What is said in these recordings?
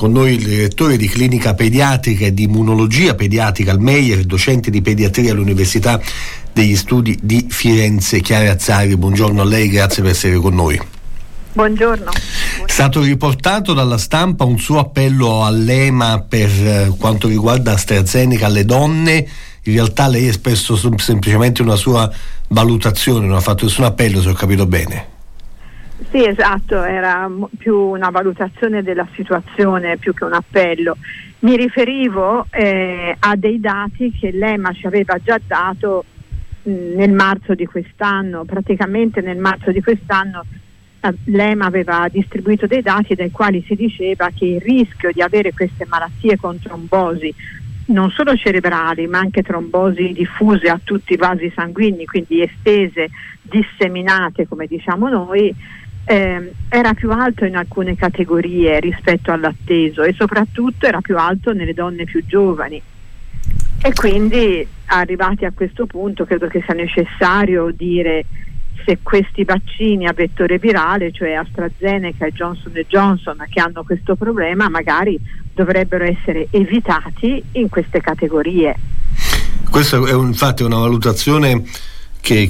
con noi il direttore di clinica pediatrica e di immunologia pediatrica al Meyer, docente di pediatria all'Università degli Studi di Firenze, Chiara Azzari. Buongiorno a lei, grazie per essere con noi. Buongiorno. È stato riportato dalla stampa un suo appello all'EMA per quanto riguarda AstraZeneca alle donne. In realtà lei ha espresso semplicemente una sua valutazione, non ha fatto nessun appello, se ho capito bene. Sì, esatto, era più una valutazione della situazione più che un appello. Mi riferivo a dei dati che l'EMA ci aveva già dato nel marzo di quest'anno. Praticamente nel marzo di quest'anno l'EMA aveva distribuito dei dati dai quali si diceva che il rischio di avere queste malattie con trombosi, non solo cerebrali ma anche trombosi diffuse a tutti i vasi sanguigni, quindi estese, disseminate come diciamo noi, era più alto in alcune categorie rispetto all'atteso e soprattutto era più alto nelle donne più giovani. E quindi arrivati a questo punto credo che sia necessario dire se questi vaccini a vettore virale, cioè AstraZeneca e Johnson & Johnson, che hanno questo problema, magari dovrebbero essere evitati in queste categorie. Questa è infatti una valutazione che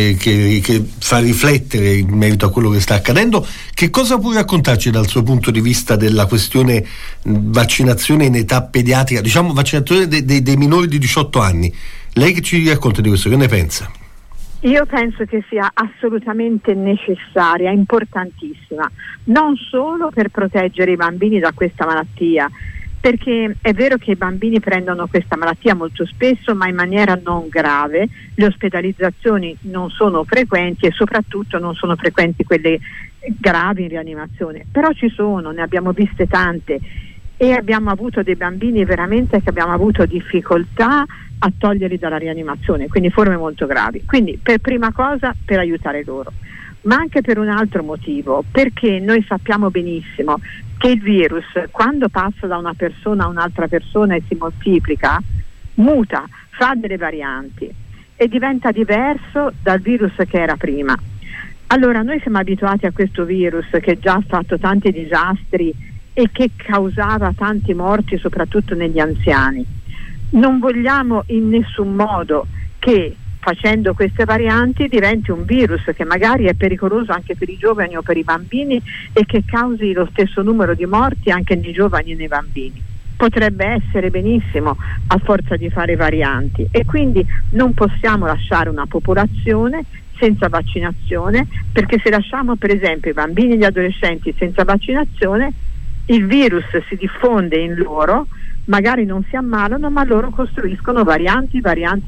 fa riflettere in merito a quello che sta accadendo. Che cosa puoi raccontarci dal suo punto di vista della questione vaccinazione in età pediatrica, diciamo vaccinazione dei minori di 18 anni? Lei che ci racconta di questo, che ne pensa? Io penso che sia assolutamente necessaria, importantissima, non solo per proteggere i bambini da questa malattia, perché è vero che i bambini prendono questa malattia molto spesso ma in maniera non grave, le ospedalizzazioni non sono frequenti e soprattutto non sono frequenti quelle gravi in rianimazione, però ci sono, ne abbiamo viste tante e abbiamo avuto dei bambini veramente che abbiamo avuto difficoltà a toglierli dalla rianimazione, quindi forme molto gravi. Quindi per prima cosa per aiutare loro, ma anche per un altro motivo, perché noi sappiamo benissimo che il virus quando passa da una persona a un'altra persona e si moltiplica, muta, fa delle varianti e diventa diverso dal virus che era prima. Allora noi siamo abituati a questo virus che già ha fatto tanti disastri e che causava tanti morti soprattutto negli anziani. Non vogliamo in nessun modo che facendo queste varianti diventi un virus che magari è pericoloso anche per i giovani o per i bambini e che causi lo stesso numero di morti anche nei giovani e nei bambini. Potrebbe essere benissimo a forza di fare varianti e quindi non possiamo lasciare una popolazione senza vaccinazione, perché se lasciamo per esempio i bambini e gli adolescenti senza vaccinazione, il virus si diffonde in loro, magari non si ammalano ma loro costruiscono varianti.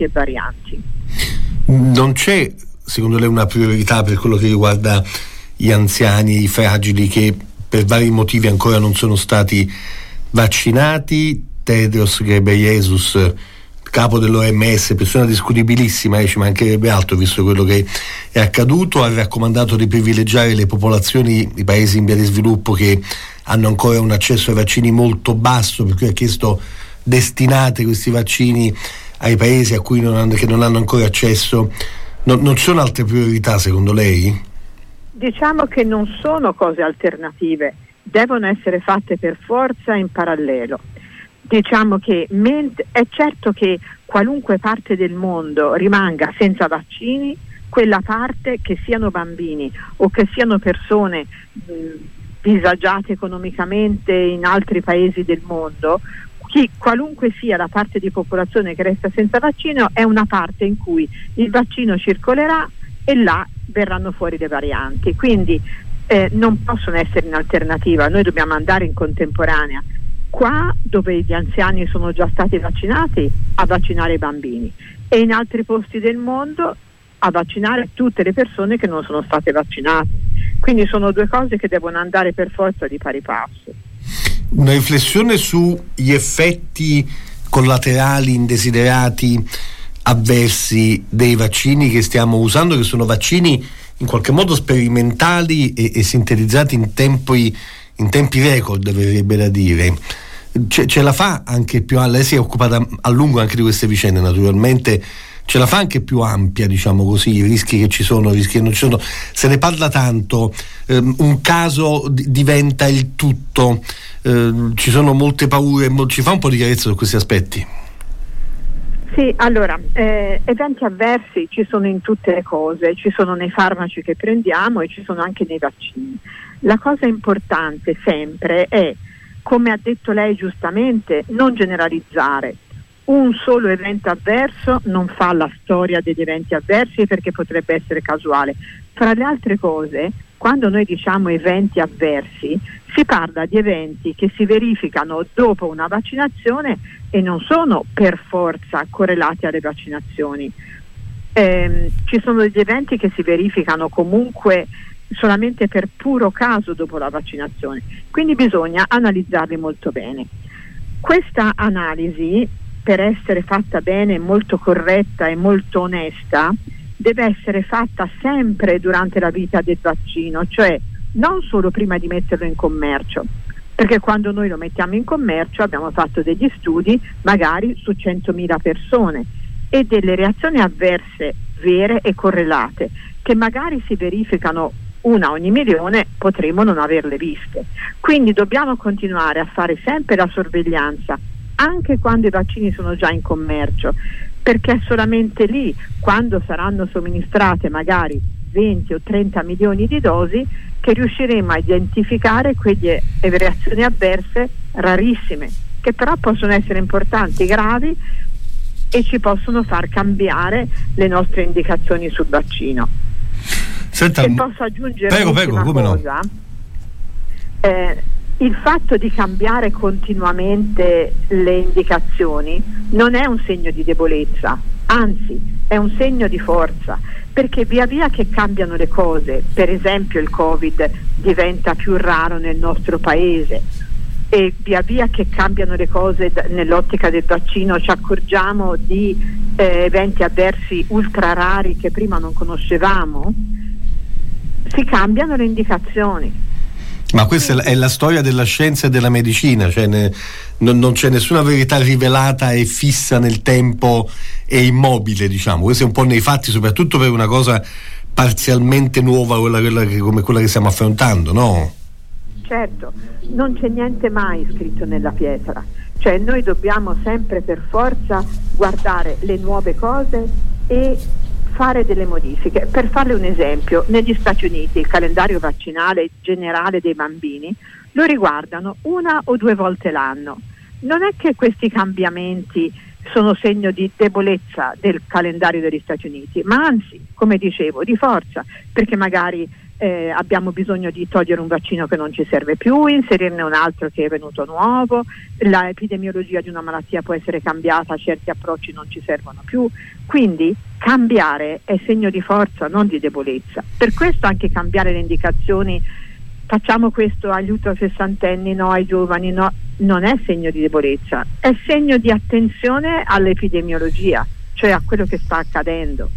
Non c'è secondo lei una priorità per quello che riguarda gli anziani, i fragili che per vari motivi ancora non sono stati vaccinati? Tedros Ghebreyesus, capo dell'OMS, persona discutibilissima, ci mancherebbe altro visto quello che è accaduto, ha raccomandato di privilegiare le popolazioni, i paesi in via di sviluppo che hanno ancora un accesso ai vaccini molto basso, per cui ha chiesto destinate questi vaccini ai paesi a cui che non hanno ancora accesso. Non ci sono altre priorità secondo lei? Diciamo che non sono cose alternative, devono essere fatte per forza in parallelo. Diciamo che è certo che qualunque parte del mondo rimanga senza vaccini, quella parte, che siano bambini o che siano persone disagiate economicamente in altri paesi del mondo, qualunque sia la parte di popolazione che resta senza vaccino, è una parte in cui il vaccino circolerà e là verranno fuori le varianti. Quindi non possono essere in alternativa, noi dobbiamo andare in contemporanea. Qua dove gli anziani sono già stati vaccinati, a vaccinare i bambini, e in altri posti del mondo a vaccinare tutte le persone che non sono state vaccinate. Quindi sono due cose che devono andare per forza di pari passo. Una riflessione sugli effetti collaterali indesiderati avversi dei vaccini che stiamo usando, che sono vaccini in qualche modo sperimentali e sintetizzati in tempi record, verrebbe da dire. Ce la fa anche più? Lei si è occupata a lungo anche di queste vicende, naturalmente ce la fa anche più ampia, diciamo così, i rischi che ci sono, i rischi che non ci sono. Se ne parla tanto, un caso diventa il tutto, ci sono molte paure, ci fa un po' di chiarezza su questi aspetti? Sì, allora, eventi avversi ci sono in tutte le cose, ci sono nei farmaci che prendiamo e ci sono anche nei vaccini. La cosa importante sempre è, come ha detto lei giustamente, non generalizzare. Un solo evento avverso non fa la storia degli eventi avversi perché potrebbe essere casuale. Fra le altre cose, quando noi diciamo eventi avversi, si parla di eventi che si verificano dopo una vaccinazione e non sono per forza correlati alle vaccinazioni. Ci sono degli eventi che si verificano comunque solamente per puro caso dopo la vaccinazione, quindi bisogna analizzarli molto bene. Questa analisi, per essere fatta bene, molto corretta e molto onesta, deve essere fatta sempre durante la vita del vaccino, cioè non solo prima di metterlo in commercio, perché quando noi lo mettiamo in commercio abbiamo fatto degli studi magari su 100.000 persone e delle reazioni avverse vere e correlate che magari si verificano una ogni milione, potremmo non averle viste. Quindi dobbiamo continuare a fare sempre la sorveglianza anche quando i vaccini sono già in commercio, perché è solamente lì, quando saranno somministrate magari 20 o 30 milioni di dosi, che riusciremo a identificare quelle reazioni avverse rarissime, che però possono essere importanti, gravi, e ci possono far cambiare le nostre indicazioni sul vaccino. Senta, e posso aggiungere prego, come cosa? Il fatto di cambiare continuamente le indicazioni non è un segno di debolezza, anzi è un segno di forza, perché via via che cambiano le cose, per esempio il Covid diventa più raro nel nostro paese e via via che cambiano le cose nell'ottica del vaccino ci accorgiamo di eventi avversi ultra rari che prima non conoscevamo, si cambiano le indicazioni. Ma questa è la storia della scienza e della medicina, cioè non c'è nessuna verità rivelata e fissa nel tempo e immobile, diciamo. Questo è un po' nei fatti, soprattutto per una cosa parzialmente nuova come quella che stiamo affrontando, no? Certo, non c'è niente mai scritto nella pietra, cioè noi dobbiamo sempre per forza guardare le nuove cose e fare delle modifiche. Per farle un esempio, negli Stati Uniti il calendario vaccinale generale dei bambini lo riguardano 1 o 2 volte l'anno. Non è che questi cambiamenti sono segno di debolezza del calendario degli Stati Uniti, ma anzi, come dicevo, di forza, perché magari abbiamo bisogno di togliere un vaccino che non ci serve più, inserirne un altro che è venuto nuovo, la epidemiologia di una malattia può essere cambiata, certi approcci non ci servono più, quindi cambiare è segno di forza, non di debolezza. Per questo anche cambiare le indicazioni, facciamo questo agli ultra sessantenni, no ai giovani, no, non è segno di debolezza, è segno di attenzione all'epidemiologia, cioè a quello che sta accadendo.